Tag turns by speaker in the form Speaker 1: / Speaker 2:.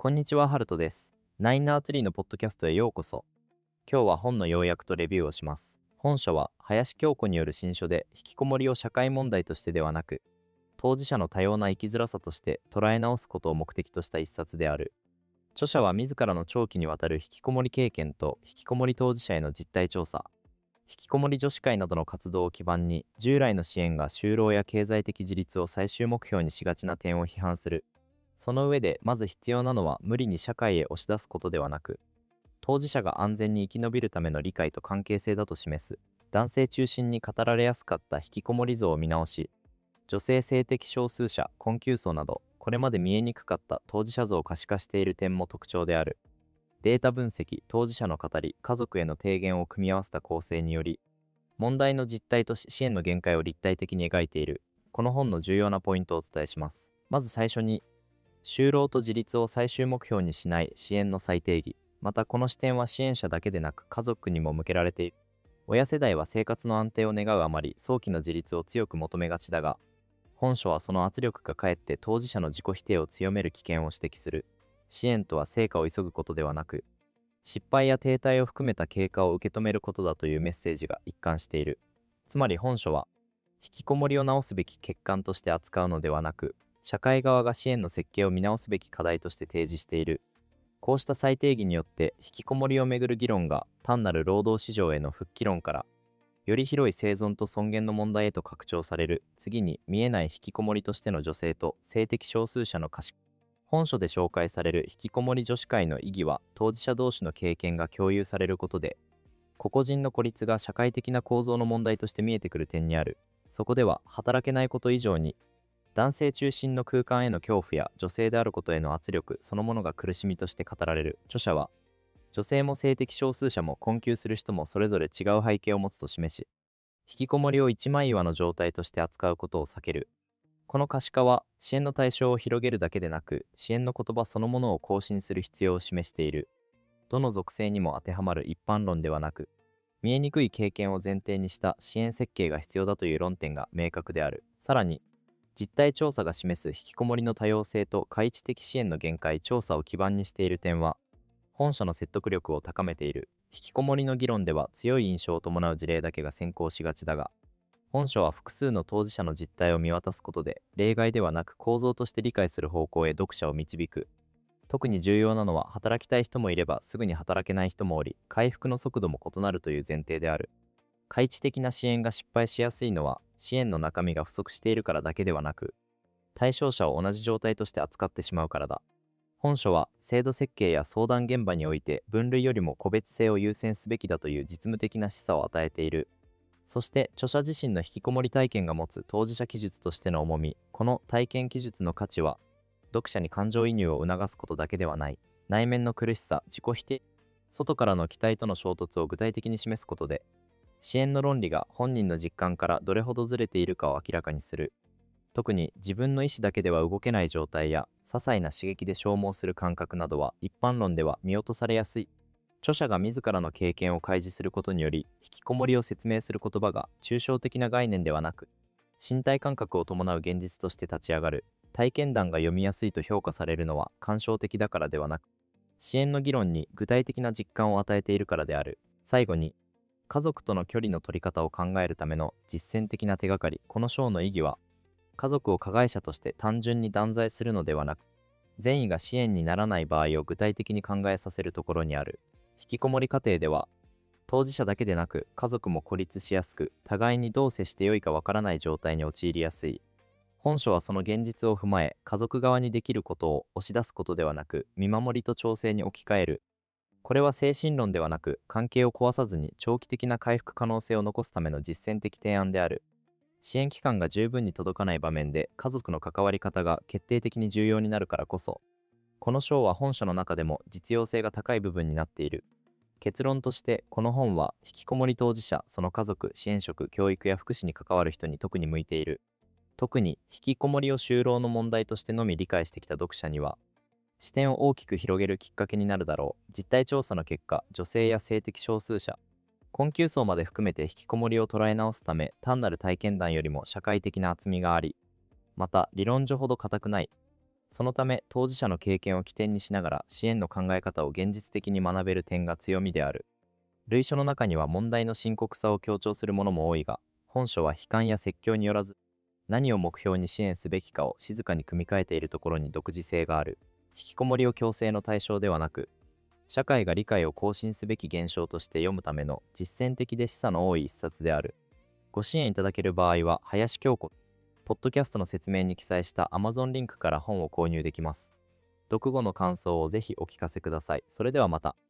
Speaker 1: こんにちは、ハルトです。ナインナーツリーのポッドキャストへようこそ。今日は本の要約とレビューをします。本書は林京子による新書で、引きこもりを社会問題としてではなく、当事者の多様な生きづらさとして捉え直すことを目的とした一冊である。著者は自らの長期にわたる引きこもり経験と引きこもり当事者への実態調査、引きこもり女子会などの活動を基盤に、従来の支援が就労や経済的自立を最終目標にしがちな点を批判する。その上で、まず必要なのは無理に社会へ押し出すことではなく、当事者が安全に生き延びるための理解と関係性だと示す。男性中心に語られやすかった引きこもり像を見直し、女性性的少数者、困窮層など、これまで見えにくかった当事者像を可視化している点も特徴である。データ分析、当事者の語り、家族への提言を組み合わせた構成により、問題の実態と支援の限界を立体的に描いている。この本の重要なポイントをお伝えします。まず最初に、就労と自立を最終目標にしない支援の再定義。またこの視点は支援者だけでなく家族にも向けられている。親世代は生活の安定を願うあまり早期の自立を強く求めがちだが、本書はその圧力がかえって当事者の自己否定を強める危険を指摘する。支援とは成果を急ぐことではなく、失敗や停滞を含めた経過を受け止めることだというメッセージが一貫している。つまり本書は、引きこもりを直すべき欠陥として扱うのではなく、社会側が支援の設計を見直すべき課題として提示している。こうした再定義によって、引きこもりをめぐる議論が単なる労働市場への復帰論から、より広い生存と尊厳の問題へと拡張される。次に、見えない引きこもりとしての女性と性的少数者の可視化。本書で紹介される引きこもり女子会の意義は、当事者同士の経験が共有されることで、個々人の孤立が社会的な構造の問題として見えてくる点にある。そこでは、働けないこと以上に、男性中心の空間への恐怖や女性であることへの圧力そのものが苦しみとして語られる。著者は、女性も性的少数者も困窮する人もそれぞれ違う背景を持つと示し、引きこもりを一枚岩の状態として扱うことを避ける。この可視化は、支援の対象を広げるだけでなく、支援の言葉そのものを更新する必要を示している。どの属性にも当てはまる一般論ではなく、見えにくい経験を前提にした支援設計が必要だという論点が明確である。さらに、実態調査が示す引きこもりの多様性と開示的支援の限界調査を基盤にしている点は、本書の説得力を高めている。引きこもりの議論では強い印象を伴う事例だけが先行しがちだが、本書は複数の当事者の実態を見渡すことで、例外ではなく構造として理解する方向へ読者を導く。特に重要なのは、働きたい人もいればすぐに働けない人もおり、回復の速度も異なるという前提である。開示的な支援が失敗しやすいのは、支援の中身が不足しているからだけではなく、対象者を同じ状態として扱ってしまうからだ。本書は、制度設計や相談現場において分類よりも個別性を優先すべきだという実務的な示唆を与えている。そして、著者自身の引きこもり体験が持つ当事者記述としての重み、この体験記述の価値は、読者に感情移入を促すことだけではない。内面の苦しさ、自己否定、外からの期待との衝突を具体的に示すことで、支援の論理が本人の実感からどれほどずれているかを明らかにする。特に自分の意思だけでは動けない状態や、些細な刺激で消耗する感覚などは一般論では見落とされやすい。著者が自らの経験を開示することにより、引きこもりを説明する言葉が抽象的な概念ではなく、身体感覚を伴う現実として立ち上がる。体験談が読みやすいと評価されるのは感傷的だからではなく、支援の議論に具体的な実感を与えているからである。最後に、家族との距離の取り方を考えるための実践的な手がかり。この章の意義は、家族を加害者として単純に断罪するのではなく、善意が支援にならない場合を具体的に考えさせるところにある。引きこもり家庭では、当事者だけでなく家族も孤立しやすく、互いにどう接してよいかわからない状態に陥りやすい。本書はその現実を踏まえ、家族側にできることを押し出すことではなく、見守りと調整に置き換える。これは精神論ではなく、関係を壊さずに長期的な回復可能性を残すための実践的提案である。支援機関が十分に届かない場面で家族の関わり方が決定的に重要になるからこそ、この章は本書の中でも実用性が高い部分になっている。結論として、この本は引きこもり当事者、その家族、支援職、教育や福祉に関わる人に特に向いている。特に引きこもりを就労の問題としてのみ理解してきた読者には、視点を大きく広げるきっかけになるだろう。実態調査の結果、女性や性的少数者、困窮層まで含めて引きこもりを捉え直すため、単なる体験談よりも社会的な厚みがあり、また理論上ほど固くない。 そのため、当事者の経験を起点にしながら支援の考え方を現実的に学べる点が強みである。類書の中には問題の深刻さを強調するものも多いが、本書は悲観や説教によらず、何を目標に支援すべきかを静かに組み替えているところに独自性がある。引きこもりを強制の対象ではなく、社会が理解を更新すべき現象として読むための実践的で示唆の多い一冊である。ご支援いただける場合は、林京子、ポッドキャストの説明に記載した Amazon リンクから本を購入できます。読後の感想をぜひお聞かせください。それではまた。